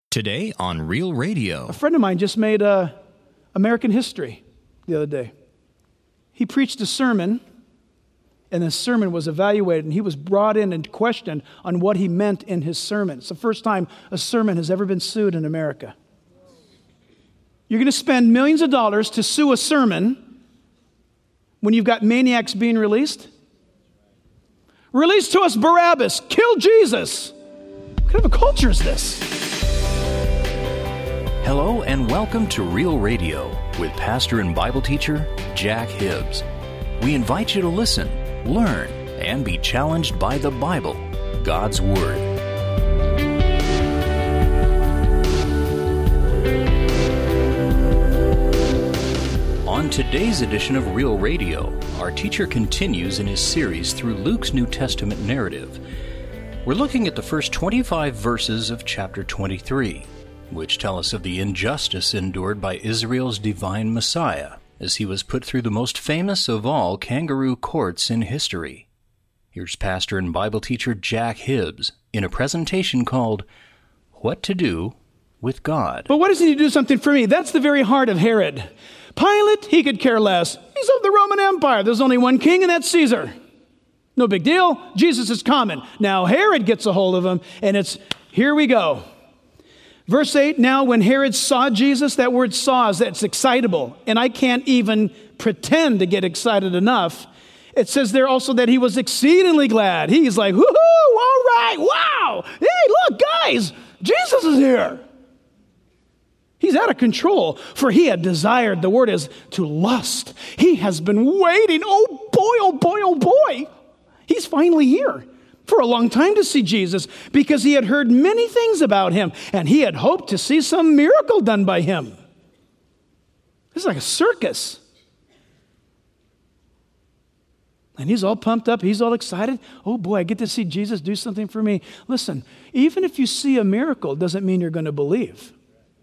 Today on Real Radio. A friend of mine just made American history the other day. He preached a sermon, and the sermon was evaluated, and he was brought in and questioned on what he meant in his sermon. It's the first time a sermon has ever been sued in America. You're going to spend millions of dollars to sue a sermon when you've got maniacs being released? Release to us Barabbas. Kill Jesus. What kind of a culture is this? Hello and welcome to Real Radio with pastor and Bible teacher Jack Hibbs. We invite you to listen, learn, and be challenged by the Bible, God's Word. On today's edition of Real Radio, our teacher continues in his series through Luke's New Testament narrative. We're looking at the first 25 verses of chapter 23. Which tell us of the injustice endured by Israel's divine Messiah as he was put through the most famous of all kangaroo courts in history. Here's pastor and Bible teacher Jack Hibbs in a presentation called What to Do with God. But why does he need to do something for me? That's the very heart of Herod. Pilate, he could care less. He's of the Roman Empire. There's only one king, and that's Caesar. No big deal. Jesus is common. Now Herod gets a hold of him, and it's, here we go. Verse 8, now when Herod saw Jesus, that word saw is that's excitable. And I can't even pretend to get excited enough. It says there also that he was exceedingly glad. He's like, woohoo, all right, wow. Hey, look, guys, Jesus is here. He's out of control, for he had desired, the word is to lust. He has been waiting, oh boy. He's finally here. For a long time to see Jesus because he had heard many things about him and he had hoped to see some miracle done by him. This is like a circus. And he's all pumped up. He's all excited. Oh boy, I get to see Jesus do something for me. Listen, even if you see a miracle, doesn't mean you're going to believe.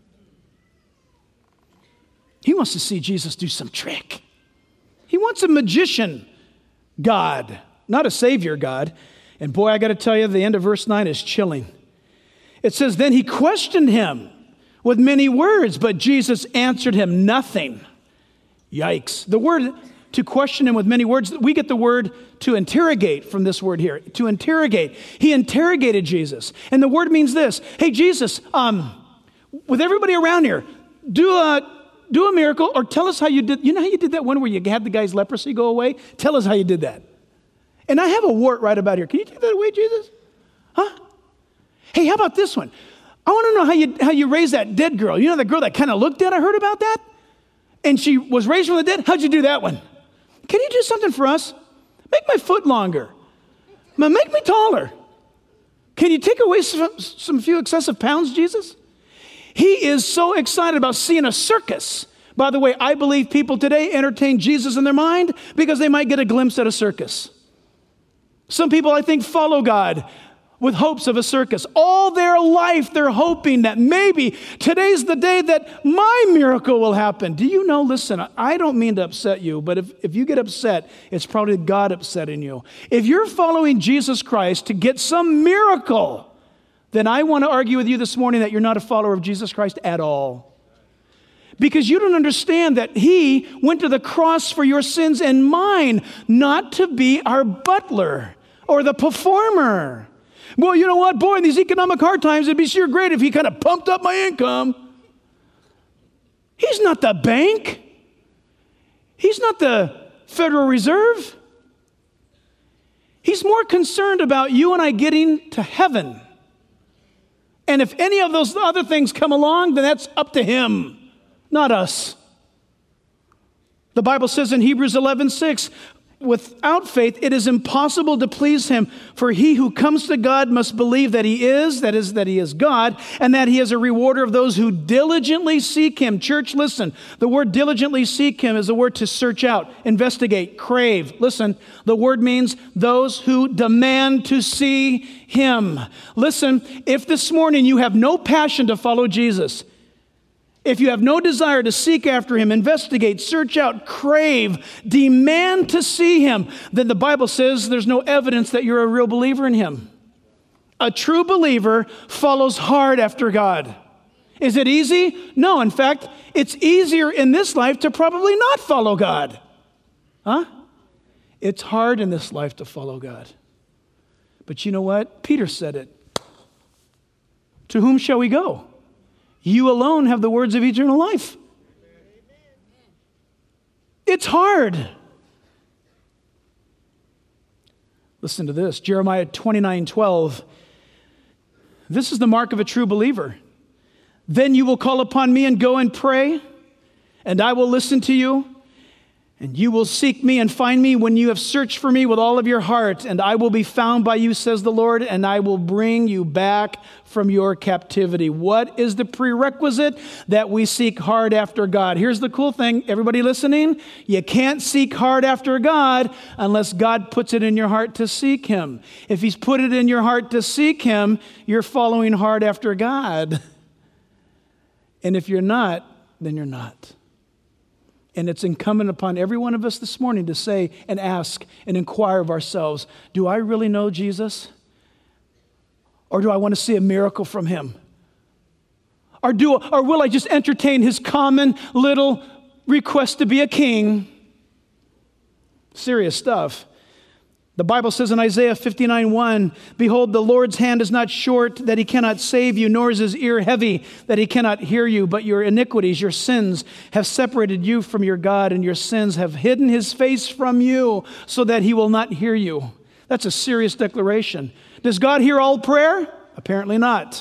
He wants to see Jesus do some trick. He wants a magician God, not a savior God. And boy, I got to tell you, the end of verse 9 is chilling. It says, then he questioned him with many words, but Jesus answered him nothing. Yikes. The word to question him with many words, we get the word to interrogate from this word here. To interrogate. He interrogated Jesus. And the word means this. Hey, Jesus, with everybody around here, do a miracle or tell us how you did. You know how you did that one where you had the guy's leprosy go away? Tell us how you did that. And I have a wart right about here. Can you take that away, Jesus? Huh? Hey, how about this one? I want to know how you raised that dead girl. You know that girl that kind of looked dead? I heard about that. And she was raised from the dead? How'd you do that one? Can you do something for us? Make my foot longer. Make me taller. Can you take away some few excessive pounds, Jesus? He is so excited about seeing a circus. By the way, I believe people today entertain Jesus in their mind because they might get a glimpse at a circus. Some people, I think, follow God with hopes of a circus. All their life, they're hoping that maybe today's the day that my miracle will happen. Do you know, listen, I don't mean to upset you, but if you get upset, it's probably God upsetting you. If you're following Jesus Christ to get some miracle, then I want to argue with you this morning that you're not a follower of Jesus Christ at all. Because you don't understand that he went to the cross for your sins and mine, not to be our butler or the performer. Well, you know what? Boy, in these economic hard times, it'd be sure great if he kind of pumped up my income. He's not the bank. He's not the Federal Reserve. He's more concerned about you and I getting to heaven. And if any of those other things come along, then that's up to him, not us. The Bible says in Hebrews 11:6, without faith, it is impossible to please him, for he who comes to God must believe that he is God, and that he is a rewarder of those who diligently seek him. Church, listen, the word diligently seek him is a word to search out, investigate, crave. Listen, the word means those who demand to see him. Listen, if this morning you have no passion to follow Jesus, if you have no desire to seek after him, investigate, search out, crave, demand to see him, then the Bible says there's no evidence that you're a real believer in him. A true believer follows hard after God. Is it easy? No. In fact, it's easier in this life to probably not follow God. Huh? It's hard in this life to follow God. But you know what? Peter said it. To whom shall we go? You alone have the words of eternal life. It's hard. Listen to this. Jeremiah 29:12. This is the mark of a true believer. Then you will call upon me and go and pray, and I will listen to you. And you will seek me and find me when you have searched for me with all of your heart. And I will be found by you, says the Lord, and I will bring you back from your captivity. What is the prerequisite? That we seek hard after God. Here's the cool thing. Everybody listening? You can't seek hard after God unless God puts it in your heart to seek Him. If He's put it in your heart to seek Him, you're following hard after God. And if you're not, then you're not. And it's incumbent upon every one of us this morning to say and ask and inquire of ourselves, do I really know Jesus? Or do I want to see a miracle from Him? Or will I just entertain His common little request to be a king? Serious stuff. The Bible says in Isaiah 59:1, behold, the Lord's hand is not short that He cannot save you, nor is His ear heavy that He cannot hear you. But your iniquities, your sins have separated you from your God, and your sins have hidden His face from you so that He will not hear you. That's a serious declaration. Does God hear all prayer? Apparently not.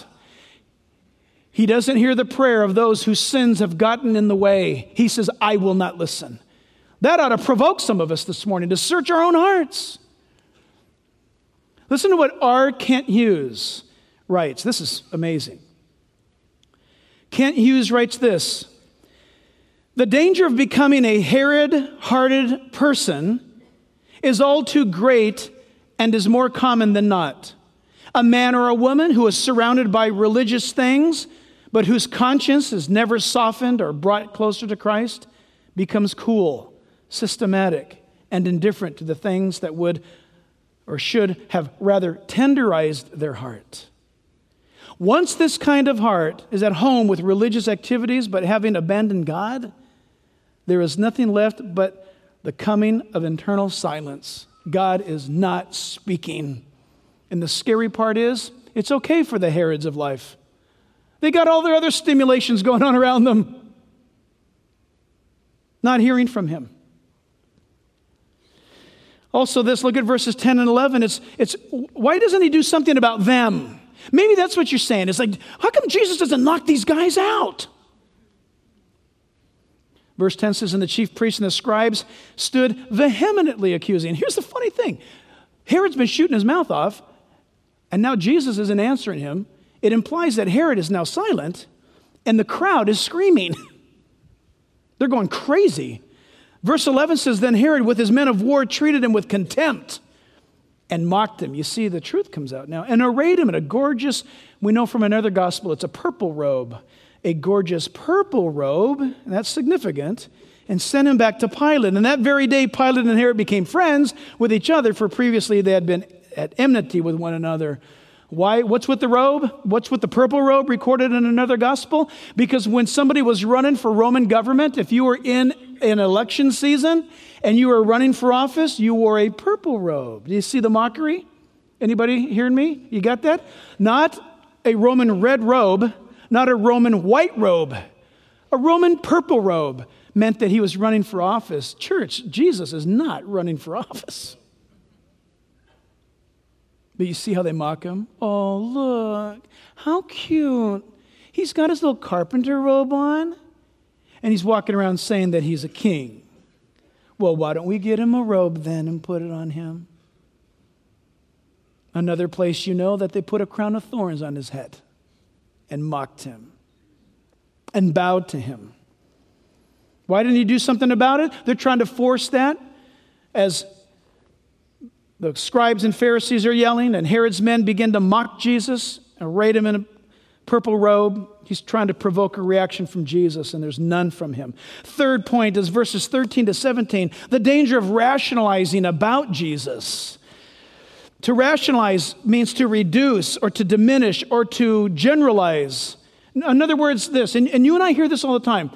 He doesn't hear the prayer of those whose sins have gotten in the way. He says, I will not listen. That ought to provoke some of us this morning to search our own hearts. Listen to what R. Kent Hughes writes. This is amazing. Kent Hughes writes this. The danger of becoming a Herod-hearted person is all too great and is more common than not. A man or a woman who is surrounded by religious things, but whose conscience is never softened or brought closer to Christ, becomes cool, systematic, and indifferent to the things that would or should have rather tenderized their heart. Once this kind of heart is at home with religious activities, but having abandoned God, there is nothing left but the coming of internal silence. God is not speaking. And the scary part is, it's okay for the Herods of life. They got all their other stimulations going on around them. Not hearing from Him. Also this, look at verses 10 and 11. It's why doesn't He do something about them? Maybe that's what you're saying. It's like, how come Jesus doesn't knock these guys out? Verse 10 says, and the chief priests and the scribes stood vehemently accusing. Here's the funny thing. Herod's been shooting his mouth off, and now Jesus isn't answering him. It implies that Herod is now silent, and the crowd is screaming. They're going crazy. Verse 11 says, then Herod with his men of war treated him with contempt and mocked him. You see, the truth comes out now. And arrayed him in a gorgeous, we know from another gospel, it's a purple robe. A gorgeous purple robe, and that's significant, and sent him back to Pilate. And that very day, Pilate and Herod became friends with each other, for previously they had been at enmity with one another. Why? What's with the robe? What's with the purple robe recorded in another gospel? Because when somebody was running for Roman government, if you were in an election season and you were running for office, you wore a purple robe. Do you see the mockery? Anybody hearing me? You got that? Not a Roman red robe, not a Roman white robe. A Roman purple robe meant that he was running for office. Church, Jesus is not running for office. But you see how they mock him? Oh, look, how cute. He's got his little carpenter robe on, and he's walking around saying that he's a king. Well, why don't we get him a robe then and put it on him? Another place you know that they put a crown of thorns on his head and mocked him and bowed to him. Why didn't he do something about it? They're trying to force that as the scribes and Pharisees are yelling, and Herod's men begin to mock Jesus, arrayed him in a purple robe. He's trying to provoke a reaction from Jesus, and there's none from him. Third point is verses 13 to 17, the danger of rationalizing about Jesus. To rationalize means to reduce or to diminish or to generalize. In other words, this, and you and I hear this all the time.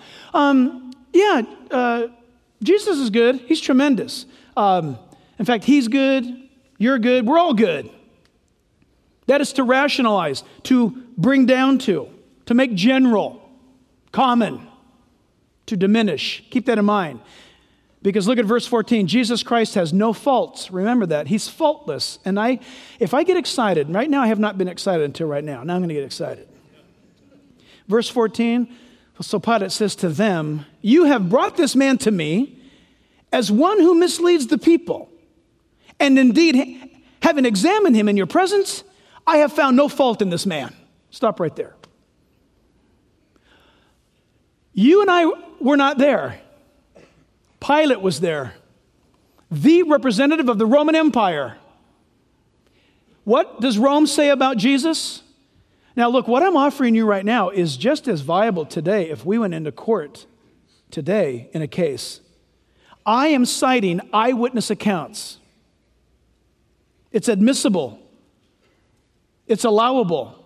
Jesus is good. He's tremendous. In fact, he's good. You're good. We're all good. That is to rationalize, to bring down to make general, common, to diminish. Keep that in mind. Because look at verse 14. Jesus Christ has no faults. Remember that. He's faultless. And if I get excited, right now I have not been excited until right now. Now I'm going to get excited. Verse 14, so Pilate says to them, you have brought this man to me as one who misleads the people. And indeed, having examined him in your presence, I have found no fault in this man. Stop right there. You and I were not there. Pilate was there, the representative of the Roman Empire. What does Rome say about Jesus? Now look, what I'm offering you right now is just as viable today if we went into court today in a case. I am citing eyewitness accounts. It's admissible. It's allowable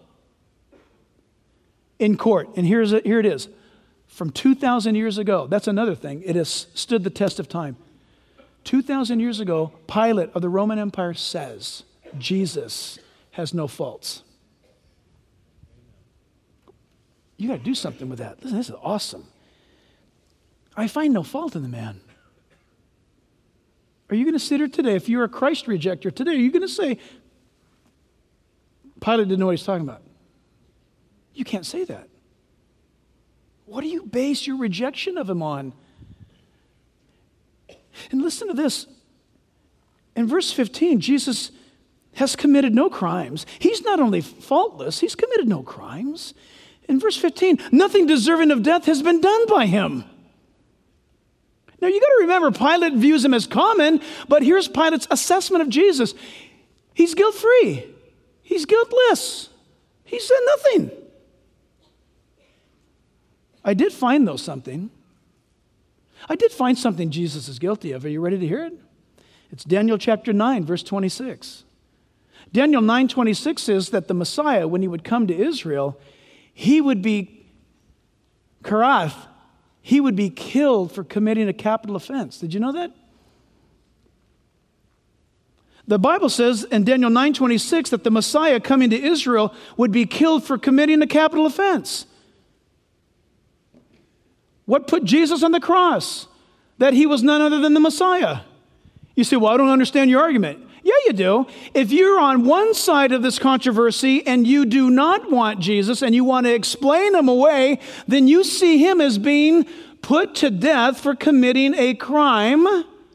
in court. And here it is. From 2,000 years ago, that's another thing. It has stood the test of time. 2,000 years ago, Pilate of the Roman Empire says, Jesus has no faults. You got to do something with that. Listen, this is awesome. I find no fault in the man. Are you going to sit here today, if you're a Christ rejecter today, are you going to say, Pilate didn't know what he's talking about? You can't say that. What do you base your rejection of him on? And listen to this. In verse 15, Jesus has committed no crimes. He's not only faultless, he's committed no crimes. In verse 15, nothing deserving of death has been done by him. Now you got to remember, Pilate views him as common, but here's Pilate's assessment of Jesus. He's guilt-free. He's guiltless. He said nothing. I did find, though, something. I did find something Jesus is guilty of. Are you ready to hear it? It's Daniel chapter 9, verse 26. Daniel 9:26 says that the Messiah, when he would come to Israel, he would be karath. He would be killed for committing a capital offense. Did you know that? The Bible says in Daniel 9:26 that the Messiah coming to Israel would be killed for committing a capital offense. What put Jesus on the cross? That he was none other than the Messiah. You say, well, I don't understand your argument. Yeah, you do. If you're on one side of this controversy and you do not want Jesus and you want to explain him away, then you see him as being put to death for committing a crime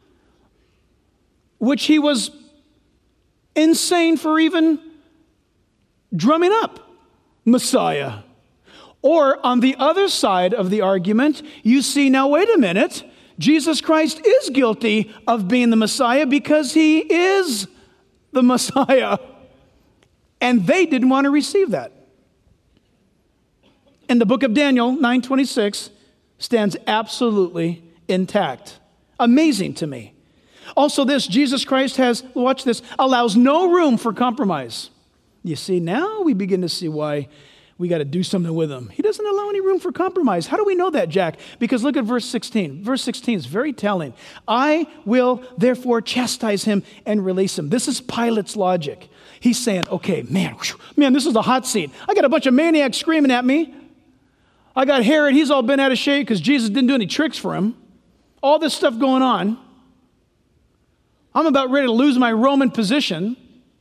which he was insane for even drumming up. Messiah. Or on the other side of the argument, you see, now wait a minute, Jesus Christ is guilty of being the Messiah because he is the Messiah. And they didn't want to receive that. And the book of Daniel, 9:26, stands absolutely intact. Amazing to me. Also this, Jesus Christ has, watch this, allows no room for compromise. You see, now we begin to see why we got to do something with him. He doesn't allow any room for compromise. How do we know that, Jack? Because look at verse 16. Verse 16 is very telling. I will therefore chastise him and release him. This is Pilate's logic. He's saying, okay, man, this is a hot seat. I got a bunch of maniacs screaming at me. I got Herod, he's all bent out of shape because Jesus didn't do any tricks for him. All this stuff going on. I'm about ready to lose my Roman position.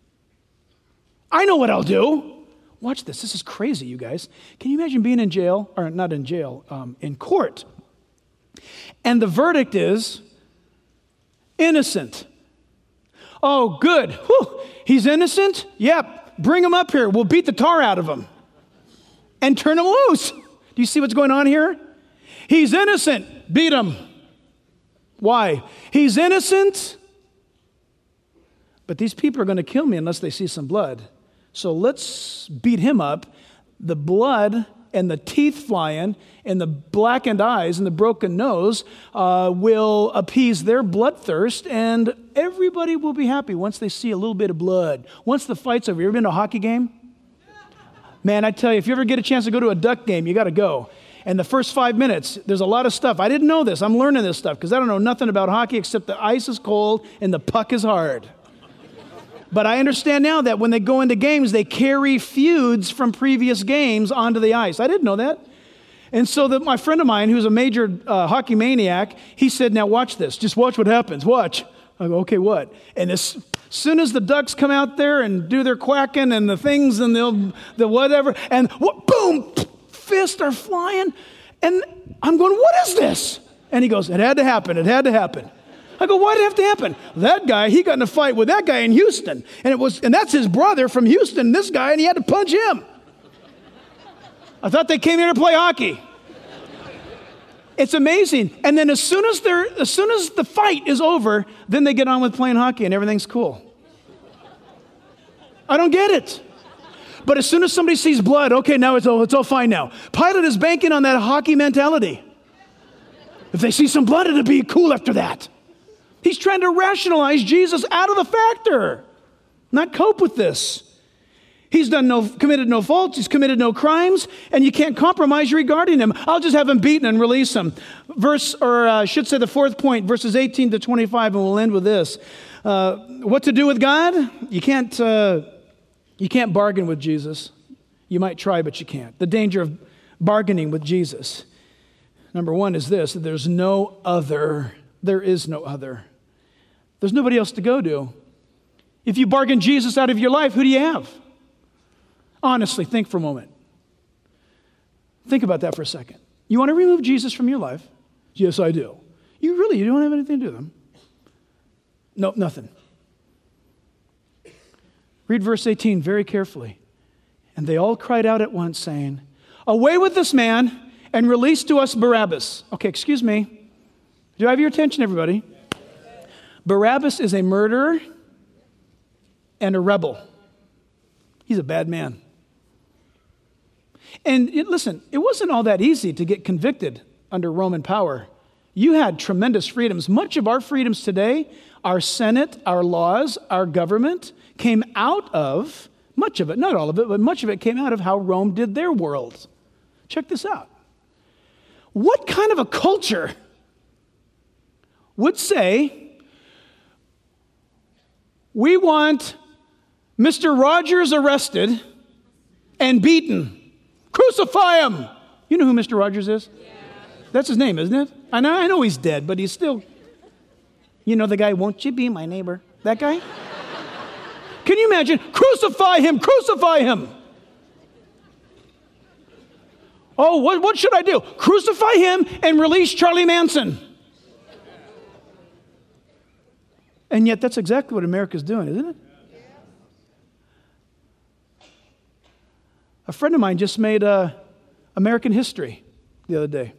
I know what I'll do. Watch this. This is crazy, you guys. Can you imagine being in jail, or not in jail, in court, and the verdict is innocent. Oh, good. Whew. He's innocent? Yep. Bring him up here. We'll beat the tar out of him and turn him loose. Do you see what's going on here? He's innocent. Beat him. Why? He's innocent, but these people are going to kill me unless they see some blood. So let's beat him up. The blood and the teeth flying and the blackened eyes and the broken nose will appease their bloodthirst, and everybody will be happy once they see a little bit of blood. Once the fight's over. You ever been to a hockey game? Man, I tell you, if you ever get a chance to go to a Duck game, you got to go. And the first 5 minutes, there's a lot of stuff. I didn't know this. I'm learning this stuff because I don't know nothing about hockey except the ice is cold and the puck is hard. But I understand now that when they go into games, they carry feuds from previous games onto the ice. I didn't know that. And so my friend of mine, who's a major hockey maniac, he said, now watch this. Just watch what happens. Watch. I go, okay, what? And as soon as the Ducks come out there and do their quacking and the things and the whatever, and boom, fists are flying. And I'm going, what is this? And he goes, it had to happen. It had to happen. I go, why did it have to happen? That guy, he got in a fight with that guy in Houston. And that's his brother from Houston, this guy, and he had to punch him. I thought they came here to play hockey. It's amazing. And then as soon as the fight is over, then they get on with playing hockey and everything's cool. I don't get it. But as soon as somebody sees blood, okay, now it's all fine now. Pilate is banking on that hockey mentality. If they see some blood, it'll be cool after that. He's trying to rationalize Jesus out of the factor, not cope with this. He's committed no faults, he's committed no crimes, and you can't compromise regarding him. I'll just have him beaten and release him. I should say the fourth point, verses 18 to 25, and we'll end with this. What to do with God? You can't bargain with Jesus. You might try, but you can't. The danger of bargaining with Jesus. Number one is this, that there's no other. There is no other. There's nobody else to go to. If you bargain Jesus out of your life, who do you have? Honestly, think for a moment. Think about that for a second. You want to remove Jesus from your life? Yes, I do. You don't have anything to do with him? No, nothing. Read verse 18 very carefully. And they all cried out at once, saying, away with this man and release to us Barabbas. Okay, excuse me. Do I have your attention, everybody? Barabbas is a murderer and a rebel. He's a bad man. And listen, it wasn't all that easy to get convicted under Roman power. You had tremendous freedoms. Much of our freedoms today, our Senate, our laws, our government came out of, much of it, not all of it, but much of it came out of how Rome did their world. Check this out. What kind of a culture would say, we want Mr. Rogers arrested and beaten? Crucify him! You know who Mr. Rogers is? Yeah. That's his name, isn't it? I know he's dead, but he's still, you know the guy, won't you be my neighbor? That guy? Can you imagine? Crucify him! Crucify him! Oh, what should I do? Crucify him and release Charlie Manson. And yet that's exactly what America's doing, isn't it? A friend of mine just made American history the other day.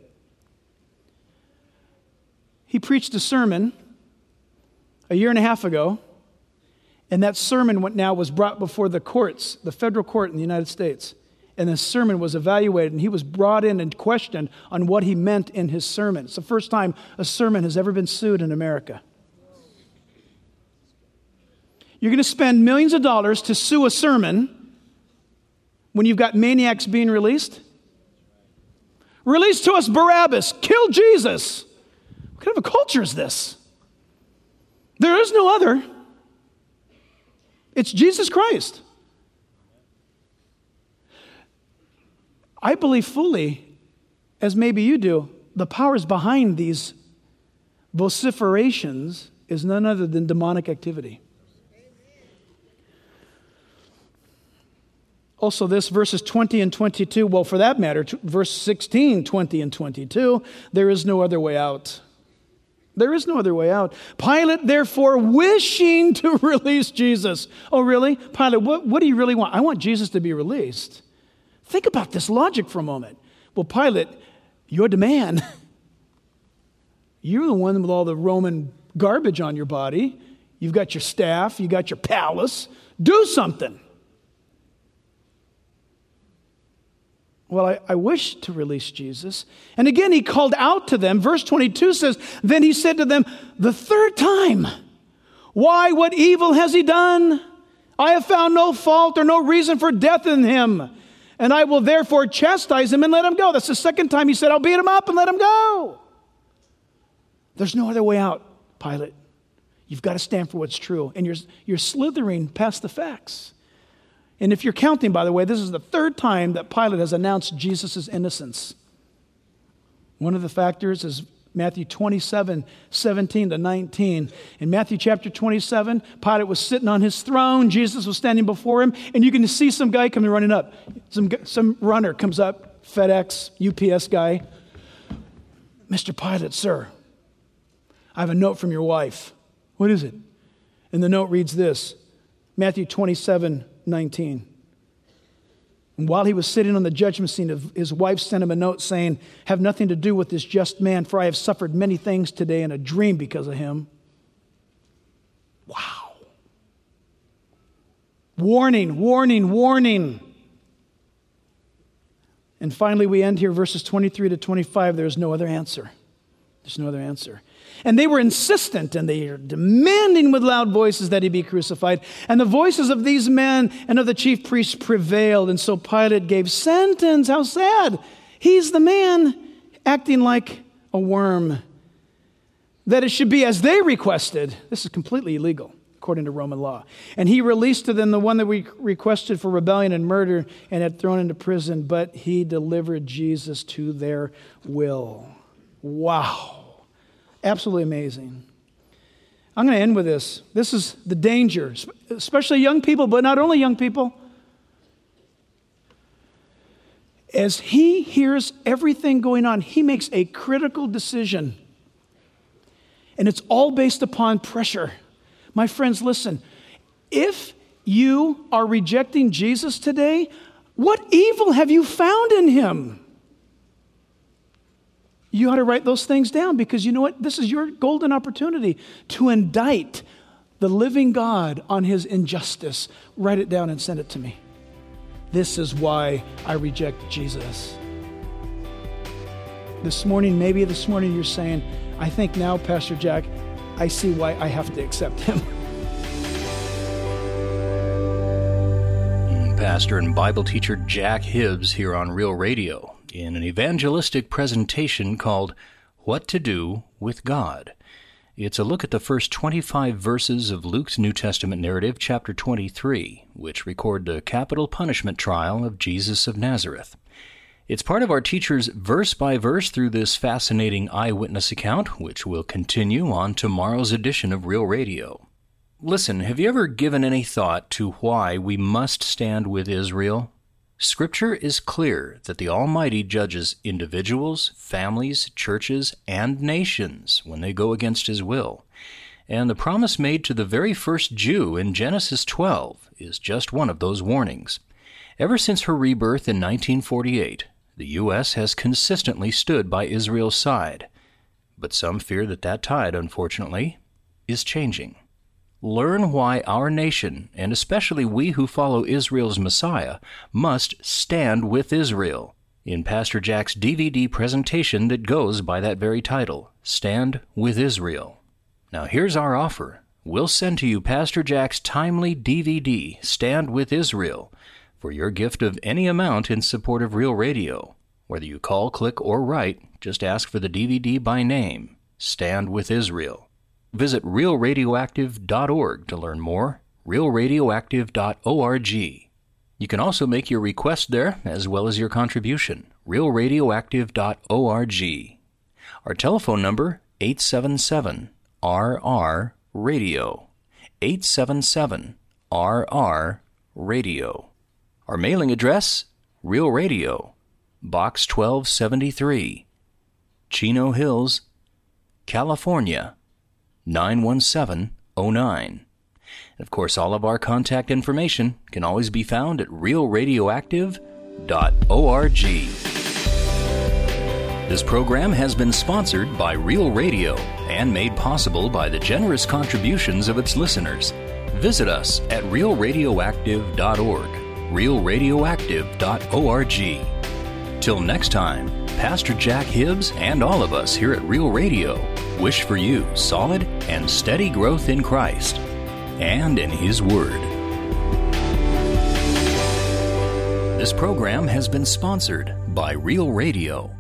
He preached a sermon a year and a half ago, and that sermon was brought before the courts, the federal court in the United States. And the sermon was evaluated, and he was brought in and questioned on what he meant in his sermon. It's the first time a sermon has ever been sued in America. You're going to spend millions of dollars to sue a sermon when you've got maniacs being released? Release to us Barabbas. Kill Jesus. What kind of a culture is this? There is no other. It's Jesus Christ. I believe fully, as maybe you do, the powers behind these vociferations is none other than demonic activity. Also this, verses 20 and 22, well, for that matter, verse 16, 20 and 22, there is no other way out. There is no other way out. Pilate, therefore, wishing to release Jesus. Oh, really? Pilate, what do you really want? I want Jesus to be released. Think about this logic for a moment. Well, Pilate, you're the man. You're the one with all the Roman garbage on your body. You've got your staff. You got your palace. Do something. Well, I wish to release Jesus. And again, he called out to them. Verse 22 says, then he said to them the third time, why, what evil has he done? I have found no fault or no reason for death in him. and I will therefore chastise him and let him go. That's the second time he said, I'll beat him up and let him go. There's no other way out, Pilate. You've got to stand for what's true. And you're slithering past the facts. And if you're counting, by the way, this is the third time that Pilate has announced Jesus' innocence. One of the factors is Matthew 27, 17 to 19. In Matthew chapter 27, Pilate was sitting on his throne. Jesus was standing before him. And you can see some guy coming running up. Some runner comes up, FedEx, UPS guy. Mr. Pilate, sir, I have a note from your wife. What is it? And the note reads this, Matthew 27, 19. And while he was sitting on the judgment seat, his wife sent him a note saying, have nothing to do with this just man, for I have suffered many things today in a dream because of him. Wow. Warning, warning, warning. And finally, we end here, verses 23 to 25. There's no other answer. There's no other answer. And they were insistent, and they are demanding with loud voices that he be crucified. And the voices of these men and of the chief priests prevailed. And so Pilate gave sentence. How sad. He's the man acting like a worm. That it should be as they requested. This is completely illegal, according to Roman law. And he released to them the one that we requested for rebellion and murder and had thrown into prison. But he delivered Jesus to their will. Wow. Absolutely amazing. I'm going to end with this. This is the danger, especially young people, but not only young people. As he hears everything going on, he makes a critical decision. And it's all based upon pressure. My friends, listen. If you are rejecting Jesus today, what evil have you found in him? You ought to write those things down, because you know what? This is your golden opportunity to indict the living God on his injustice. Write it down and send it to me. This is why I reject Jesus. Maybe this morning you're saying, I think now, Pastor Jack, I see why I have to accept him. Pastor and Bible teacher Jack Hibbs here on Real Radio, in an evangelistic presentation called What to Do with God. It's a look at the first 25 verses of Luke's New Testament narrative, chapter 23, which record the capital punishment trial of Jesus of Nazareth. It's part of our teacher's verse-by-verse through this fascinating eyewitness account, which will continue on tomorrow's edition of Real Radio. Listen, have you ever given any thought to why we must stand with Israel? Scripture is clear that the Almighty judges individuals, families, churches, and nations when they go against His will. And the promise made to the very first Jew in Genesis 12 is just one of those warnings. Ever since her rebirth in 1948, the U.S. has consistently stood by Israel's side. But some fear that that tide, unfortunately, is changing. Learn why our nation, and especially we who follow Israel's Messiah, must stand with Israel in Pastor Jack's DVD presentation that goes by that very title, Stand with Israel. Now here's our offer. We'll send to you Pastor Jack's timely DVD, Stand with Israel, for your gift of any amount in support of Real Radio. Whether you call, click, or write, just ask for the DVD by name, Stand with Israel. Visit realradioactive.org to learn more, realradioactive.org. You can also make your request there, as well as your contribution, realradioactive.org. Our telephone number, 877-RR-RADIO, 877-RR-RADIO. Our mailing address, Real Radio, Box 1273, Chino Hills, California, 91709. And of course, all of our contact information can always be found at realradioactive.org. This program has been sponsored by Real Radio and made possible by the generous contributions of its listeners. Visit us at realradioactive.org, realradioactive.org. Till next time, Pastor Jack Hibbs and all of us here at Real Radio wish for you solid and steady growth in Christ and in His Word. This program has been sponsored by Real Radio.